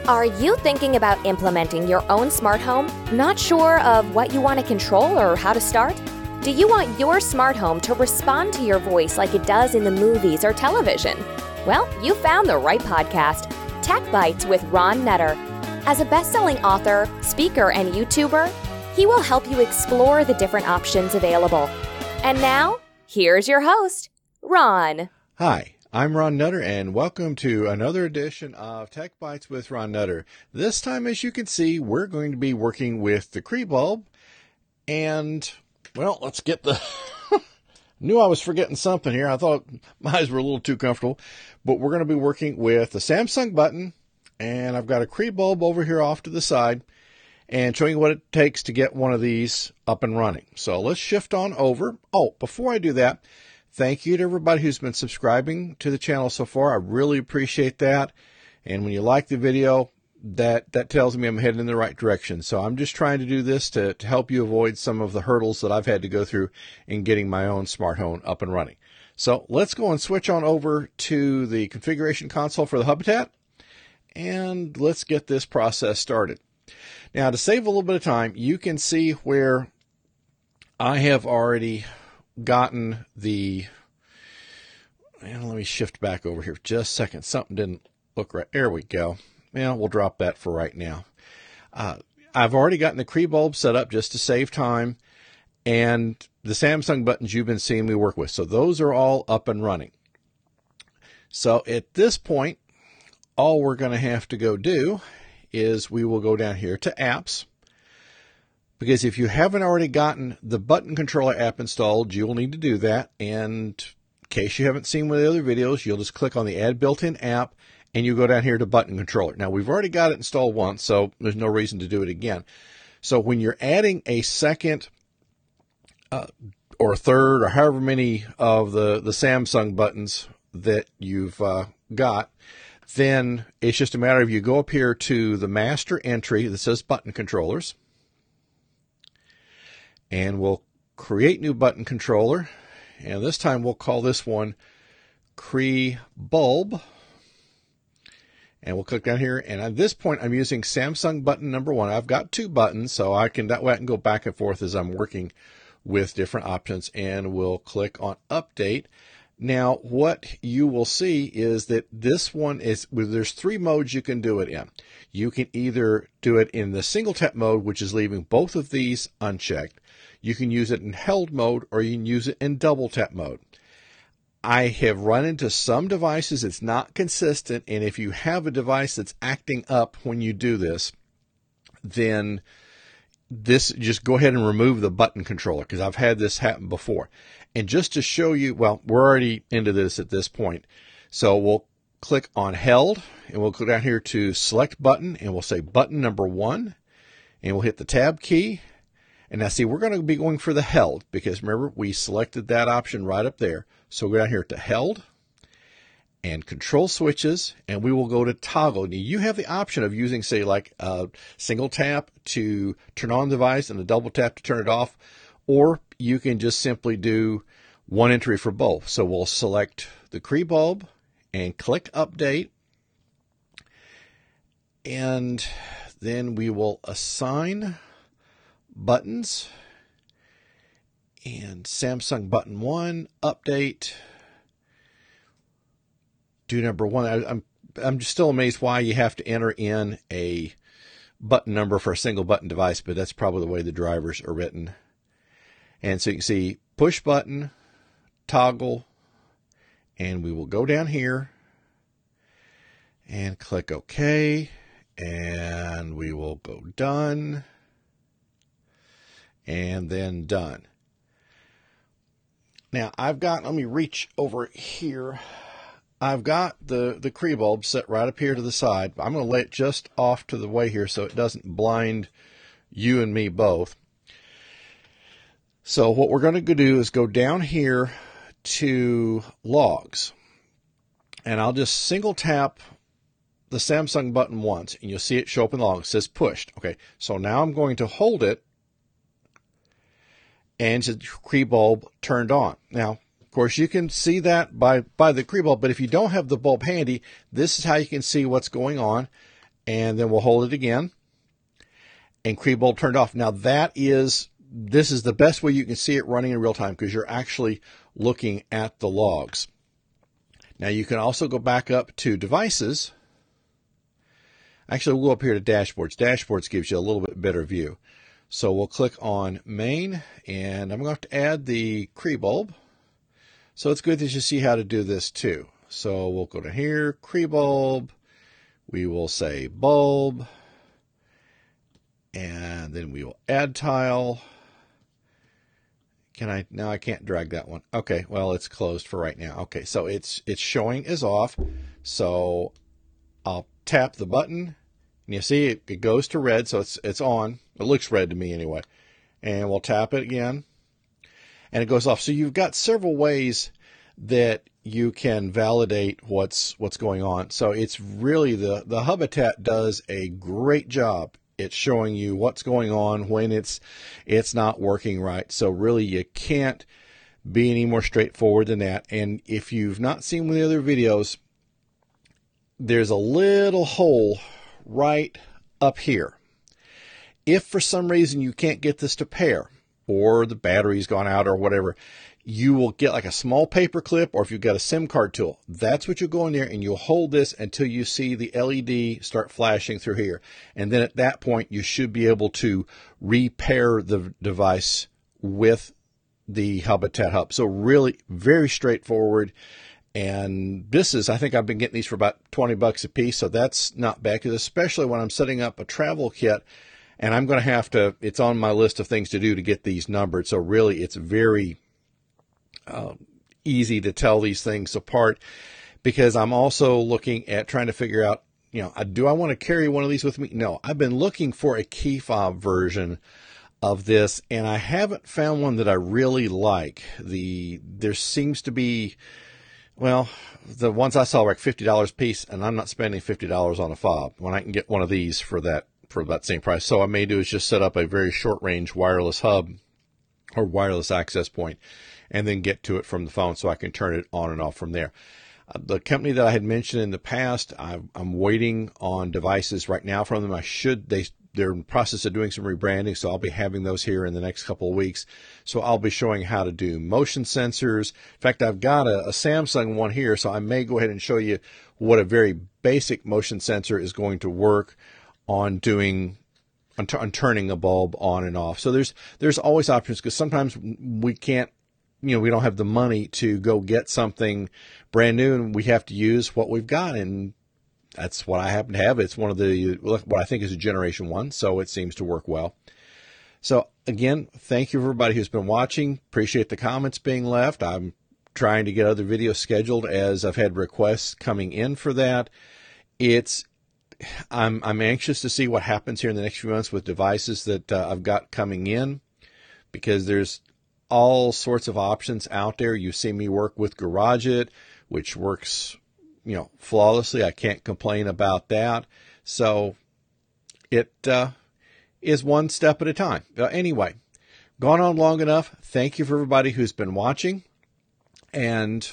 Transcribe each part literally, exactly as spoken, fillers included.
Are you thinking about implementing your own smart home? Not sure of what you want to control or how to start? Do you want your smart home to respond to your voice like it does in the movies or television? Well, you found the right podcast, Tech Bites with Ron Nutter. As a best-selling author, speaker, and YouTuber, he will help you explore the different options available. And now, here's your host, Ron. Hi, I'm Ron Nutter, and welcome to another edition of Tech Bites with Ron Nutter. This time, as you can see, we're going to be working with the Cree bulb, and, well, let's get the... Knew I was forgetting something here. I thought my eyes were a little too comfortable, but we're going to be working with the Samsung button, and I've got a Cree bulb over here off to the side, and showing you what it takes to get one of these up and running. So let's shift on over. Oh, before I do that, thank you to everybody who's been subscribing to the channel so far. I really appreciate that. And when you like the video, that, that tells me I'm heading in the right direction. So I'm just trying to do this to, to help you avoid some of the hurdles that I've had to go through in getting my own smart home up and running. So let's go and switch on over to the configuration console for the Hubitat, and let's get this process started. Now, to save a little bit of time, you can see where I have already gotten the, and let me shift back over here for just a second. Something didn't look right. There we go. Well, we'll drop that for right now. Uh, I've already gotten the Cree bulb set up just to save time, and the Samsung buttons you've been seeing me work with. So those are all up and running. So at this point, all we're going to have to go do is we will go down here to apps, because if you haven't already gotten the button controller app installed, you will need to do that. And in case you haven't seen one of the other videos, you'll just click on the add built-in app and you go down here to button controller. Now, we've already got it installed once, so there's no reason to do it again. So when you're adding a second uh, or third or however many of the, the Samsung buttons that you've uh, got, then it's just a matter of you go up here to the master entry that says button controllers, and we'll create new button controller, and this time we'll call this one Cree bulb, and we'll click down here, and at this point I'm using Samsung button number one. I've got two buttons, so I can that way I can go back and forth as I'm working with different options, and we'll click on update. Now, what you will see is that this one is, well, there's three modes you can do it in. You can either do it in the single tap mode, which is leaving both of these unchecked. You can use it in held mode, or you can use it in double tap mode. I have run into some devices it's not consistent, and if you have a device that's acting up when you do this, then this, just go ahead and remove the button controller, because I've had this happen before. And just to show you, well, we're already into this at this point. So we'll click on held, and we'll go down here to select button, and we'll say button number one, and we'll hit the tab key. And now see, we're going to be going for the held, because remember, we selected that option right up there. So we'll go down here to held and control switches, and we will go to toggle. Now, you have the option of using, say, like a single tap to turn on the device and a double tap to turn it off, or you can just simply do one entry for both. So we'll select the Cree bulb and click update, and then we will assign buttons, and Samsung button one, update, do number one. I, I'm I'm just still amazed why you have to enter in a button number for a single button device, but that's probably the way the drivers are written. And so you can see push button, toggle, and we will go down here and click OK, and we will go done, and then done. Now I've got, let me reach over here. I've got the, the Cree bulb set right up here to the side. I'm going to lay it just off to the way here so it doesn't blind you and me both. So what we're going to do is go down here to logs, and I'll just single tap the Samsung button once, and you'll see it show up in the log. It says pushed. Okay, so now I'm going to hold it, and the Cree bulb turned on. Now, of course, you can see that by, by the Cree bulb, but if you don't have the bulb handy, this is how you can see what's going on. and then we'll hold it again, and KreeBulb turned off. Now that is, this is the best way you can see it running in real time because you're actually looking at the logs. Now you can also go back up to devices. Actually, we'll go up here to dashboards. Dashboards gives you a little bit better view. So we'll click on main, and I'm going to have to add the KreeBulb. So it's good that you see how to do this too. So we'll go to here, KreeBulb. We will say bulb, and then we will add tile. Can I, now I can't drag that one. Okay, well, it's closed for right now. Okay, so it's it's showing as off. So I'll tap the button, and you see it, it goes to red, so it's it's on. It looks red to me anyway. And we'll tap it again, and it goes off. So you've got several ways that you can validate what's what's going on. So it's really, the the Hubitat does a great job. It's showing you what's going on when it's it's not working right. So really, you can't be any more straightforward than that. And if you've not seen one of the other videos, there's a little hole right up here. If for some reason you can't get this to pair, or the battery's gone out or whatever, you will get like a small paper clip, or if you've got a SIM card tool, that's what you'll go in there and you'll hold this until you see the L E D start flashing through here. And then at that point, you should be able to repair the device with the Hubitat hub. So really very straightforward. And this is, I think I've been getting these for about twenty bucks a piece. So that's not bad, because especially when I'm setting up a travel kit, and I'm going to have to, it's on my list of things to do to get these numbered. So really, it's very Uh, easy to tell these things apart, because I'm also looking at trying to figure out, you know, do I want to carry one of these with me? No, I've been looking for a key fob version of this, and I haven't found one that I really like. The there seems to be, well, the ones I saw were like fifty dollars a piece, and I'm not spending fifty dollars on a fob when I can get one of these for that for that same price. So what I may do is just set up a very short range wireless hub or wireless access point, and then get to it from the phone so I can turn it on and off from there. Uh, the company that I had mentioned in the past, I'm, I'm waiting on devices right now from them. I should, they, they're in the process of doing some rebranding, so I'll be having those here in the next couple of weeks. So I'll be showing how to do motion sensors. In fact, I've got a, a Samsung one here, so I may go ahead and show you what a very basic motion sensor is going to work on doing on, t- on turning a bulb on and off. So there's there's always options, because sometimes we can't, you know, we don't have the money to go get something brand new, and we have to use what we've got. And that's what I happen to have. It's one of the, what I think is a generation one, so it seems to work well. So again, thank you everybody who's been watching. Appreciate the comments being left. I'm trying to get other videos scheduled as I've had requests coming in for that. It's, I'm, I'm anxious to see what happens here in the next few months with devices that uh, I've got coming in, because there's all sorts of options out there. You see me work with GarageIt, which works, you know, flawlessly. I can't complain about that. So it uh, is one step at a time. Uh, anyway, gone on long enough. Thank you for everybody who's been watching, and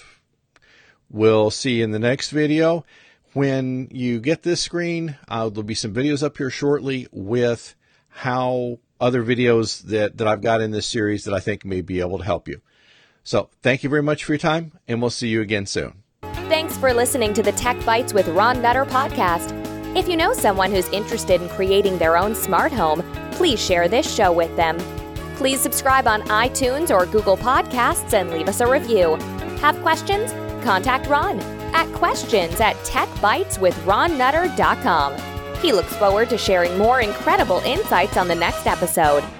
we'll see you in the next video. When you get this screen, uh, there'll be some videos up here shortly with how other videos that, that I've got in this series that I think may be able to help you. So thank you very much for your time, and we'll see you again soon. Thanks for listening to the Tech Bites with Ron Nutter podcast. If you know someone who's interested in creating their own smart home, please share this show with them. Please subscribe on iTunes or Google Podcasts and leave us a review. Have questions? Contact Ron at questions at tech bites with ron nutter dot com. He looks forward to sharing more incredible insights on the next episode.